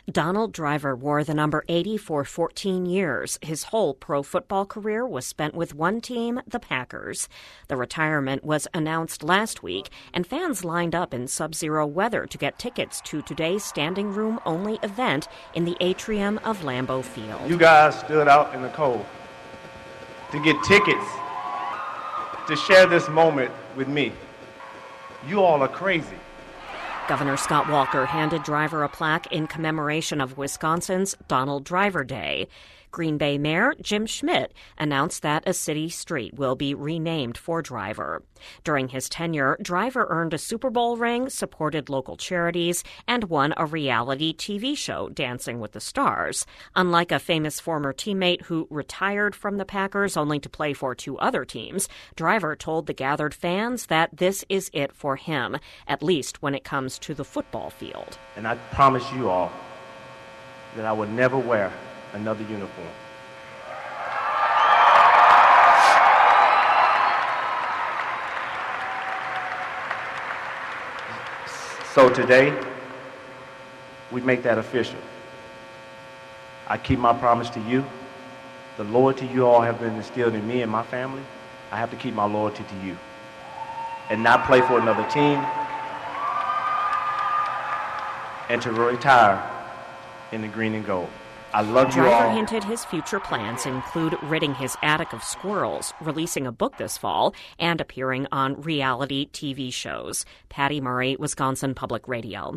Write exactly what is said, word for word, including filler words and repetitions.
Donald Driver wore the number eighty for fourteen years. His whole pro football career was spent with one team, the Packers. The retirement was announced last week, and fans lined up in sub-zero weather to get tickets to today's standing room-only event in the atrium of Lambeau Field. You guys stood out in the cold to get tickets to share this moment with me. You all are crazy. Governor Scott Walker handed Driver a plaque in commemoration of Wisconsin's Donald Driver Day. Green Bay Mayor Jim Schmidt announced that a city street will be renamed for Driver. During his tenure, Driver earned a Super Bowl ring, supported local charities, and won a reality T V show, Dancing with the Stars. Unlike a famous former teammate who retired from the Packers only to play for two other teams, Driver told the gathered fans that this is it for him, at least when it comes to the football field. And I promise you all that I will never wear another uniform. So today, we make that official. I keep my promise to you. The loyalty you all have been instilled in me and my family, I have to keep my loyalty to you and not play for another team and to retire in the green and gold. I love you all. Driver hinted his future plans include ridding his attic of squirrels, releasing a book this fall, and appearing on reality T V shows. Patty Murray, Wisconsin Public Radio.